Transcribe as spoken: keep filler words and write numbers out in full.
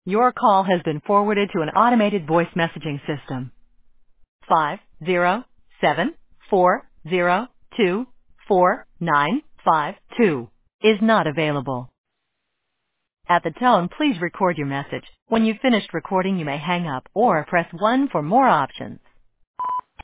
Your call has been forwarded to an automated voice messaging system. Five zero seven four zero two four nine five two is not available. At the tone, please record your message. When you've finished recording, you may hang up or press one for more options.